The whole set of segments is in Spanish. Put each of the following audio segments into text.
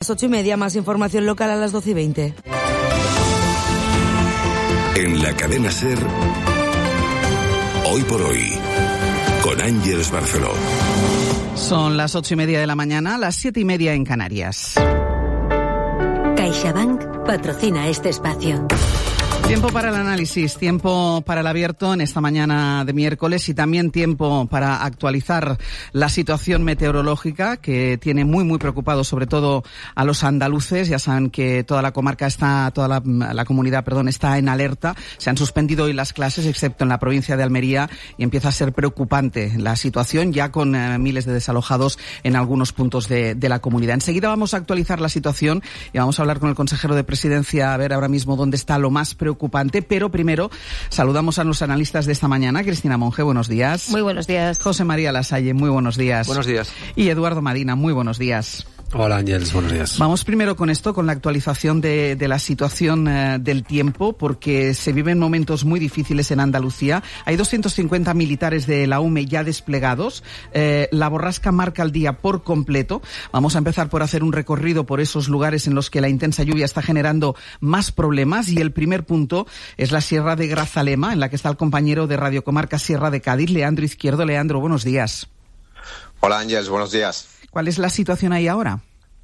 8:30, más información local a las 12:20. En la cadena SER, Hoy por Hoy, con Ángeles Barceló. Son las 8:30 de la mañana, las 7:30 en Canarias. CaixaBank patrocina este espacio. Tiempo para el análisis, tiempo para el abierto en esta mañana de miércoles y también tiempo para actualizar la situación meteorológica que tiene muy preocupado sobre todo a los andaluces. Ya saben que toda la comarca toda la comunidad está en alerta. Se han suspendido hoy las clases excepto en la provincia de Almería y empieza a ser preocupante la situación ya con miles de desalojados en algunos puntos de la comunidad. Enseguida vamos a actualizar la situación y vamos a hablar con el consejero de Presidencia a ver ahora mismo dónde está lo más preocupante, pero primero saludamos a los analistas de esta mañana. Cristina Monge, buenos días. Muy buenos días. José María Lasalle, muy buenos días. Buenos días. Y Eduardo Madina, muy buenos días. Hola Ángeles, buenos días. Vamos primero con la actualización de la situación del tiempo, porque se viven momentos muy difíciles en Andalucía. Hay 250 militares de la UME ya desplegados. La borrasca marca el día por completo. Vamos a empezar por hacer un recorrido por esos lugares en los que la intensa lluvia está generando más problemas, y el primer punto es la Sierra de Grazalema, en la que está el compañero de Radio Comarca Sierra de Cádiz, Leandro Izquierdo. Leandro, buenos días. Hola Ángeles, buenos días. ¿Cuál es la situación ahí ahora?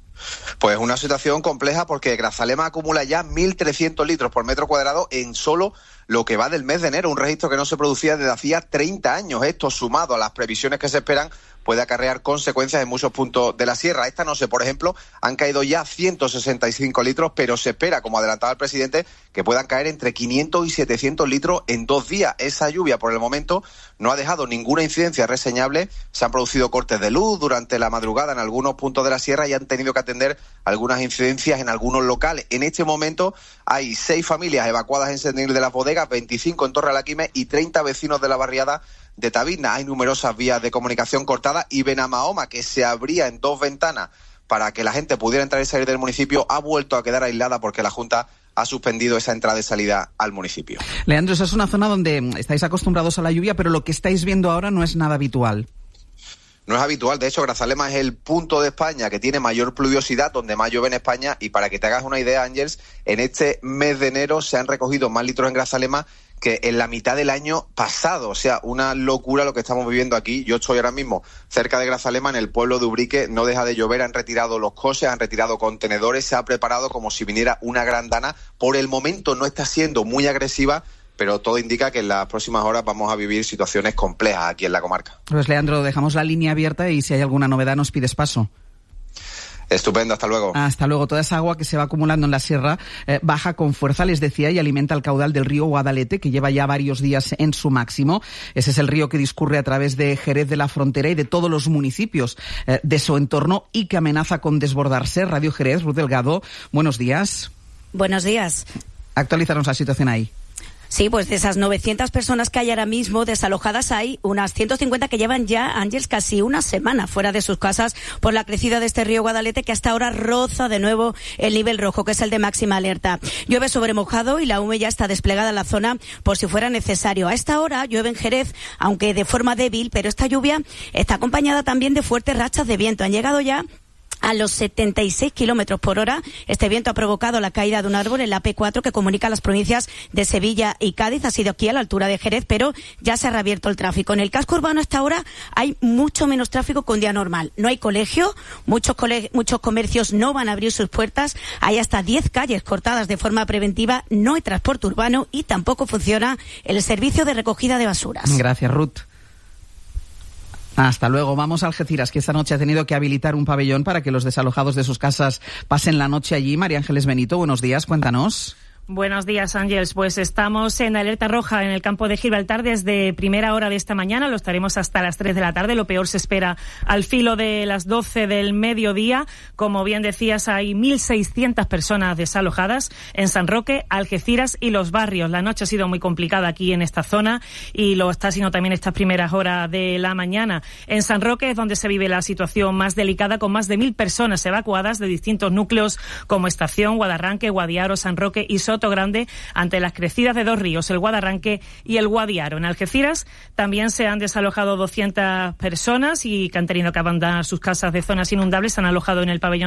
Pues una situación compleja porque Grazalema acumula ya 1.300 litros por metro cuadrado en solo lo que va del mes de enero, un registro que no se producía desde hacía 30 años. Esto, sumado a las previsiones que se esperan, puede acarrear consecuencias en muchos puntos de la sierra. Esta noche, por ejemplo, han caído ya 165 litros, pero se espera, como adelantaba el presidente, que puedan caer entre 500 y 700 litros en 2 días. Esa lluvia, por el momento, no ha dejado ninguna incidencia reseñable. Se han producido cortes de luz durante la madrugada en algunos puntos de la sierra y han tenido que atender algunas incidencias en algunos locales. En este momento hay 6 familias evacuadas en Senil de las Bodegas, 25 en Torre Alaquime y 30 vecinos de la barriada de Taberna. Hay numerosas vías de comunicación cortadas y Benamahoma, que se abría en 2 ventanas para que la gente pudiera entrar y salir del municipio, ha vuelto a quedar aislada porque la Junta ha suspendido esa entrada y salida al municipio. Leandro, esa es una zona donde estáis acostumbrados a la lluvia, pero lo que estáis viendo ahora no es nada habitual. No es habitual, de hecho Grazalema es el punto de España que tiene mayor pluviosidad, donde más llueve en España, y para que te hagas una idea, Ángeles, en este mes de enero se han recogido más litros en Grazalema que en la mitad del año pasado. O sea, una locura lo que estamos viviendo aquí. Yo estoy ahora mismo cerca de Grazalema, en el pueblo de Ubrique, no deja de llover, han retirado los coches, han retirado contenedores, se ha preparado como si viniera una gran dana. Por el momento no está siendo muy agresiva, pero todo indica que en las próximas horas vamos a vivir situaciones complejas aquí en la comarca. Pues Leandro, dejamos la línea abierta y si hay alguna novedad nos pides paso. Estupendo, hasta luego. Hasta luego. Toda esa agua que se va acumulando en la sierra baja con fuerza, les decía, y alimenta el caudal del río Guadalete, que lleva ya varios días en su máximo. Ese es el río que discurre a través de Jerez de la Frontera y de todos los municipios de su entorno y que amenaza con desbordarse. Radio Jerez, Ruth Delgado, buenos días. Buenos días. Actualízanos la situación ahí. Sí, pues de esas 900 personas que hay ahora mismo desalojadas, hay unas 150 que llevan ya, Ángeles, casi una semana fuera de sus casas por la crecida de este río Guadalete, que hasta ahora roza de nuevo el nivel rojo, que es el de máxima alerta. Llueve sobre mojado y la UME ya está desplegada en la zona por si fuera necesario. A esta hora llueve en Jerez, aunque de forma débil, pero esta lluvia está acompañada también de fuertes rachas de viento. Han llegado ya a los 76 kilómetros por hora. Este viento ha provocado la caída de un árbol en la P4 que comunica las provincias de Sevilla y Cádiz. Ha sido aquí a la altura de Jerez, pero ya se ha reabierto el tráfico. En el casco urbano hasta ahora hay mucho menos tráfico que un día normal. No hay colegio, muchos comercios no van a abrir sus puertas. Hay hasta 10 calles cortadas de forma preventiva. No hay transporte urbano y tampoco funciona el servicio de recogida de basuras. Gracias, Ruth. Hasta luego. Vamos a Algeciras, que esta noche ha tenido que habilitar un pabellón para que los desalojados de sus casas pasen la noche allí. María Ángeles Benito, buenos días, cuéntanos. Buenos días, Ángeles. Pues estamos en alerta roja en el campo de Gibraltar desde primera hora de esta mañana. Lo estaremos hasta las 3 de la tarde. Lo peor se espera al filo de las 12 del mediodía. Como bien decías, hay 1.600 personas desalojadas en San Roque, Algeciras y los barrios. La noche ha sido muy complicada aquí en esta zona y lo está siendo también estas primeras horas de la mañana. En San Roque es donde se vive la situación más delicada, con más de 1.000 personas evacuadas de distintos núcleos como Estación, Guadarranque, Guadiaro, San Roque y Sotogrande, ante las crecidas de 2 ríos, el Guadarranque y el Guadiaro. En Algeciras también se han desalojado 200 personas y que han tenido que abandonar sus casas de zonas inundables. Se han alojado en el pabellón